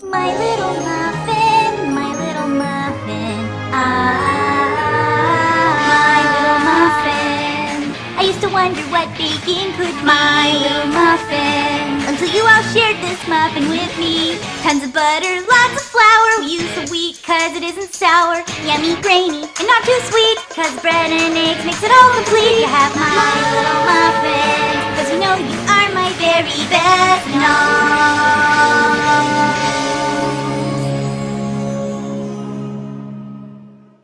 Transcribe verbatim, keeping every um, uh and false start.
My little muffin, my little muffin, ah, my little muffin. I used to wonder what baking could be. My little muffin, until you all shared this muffin with me. Tons of butter, lots of flour, we use the wheat cause it isn't sour. Yummy, grainy, and not too sweet, cause bread and eggs makes it all complete. You have my little muffin, cause you know you are my very best. No.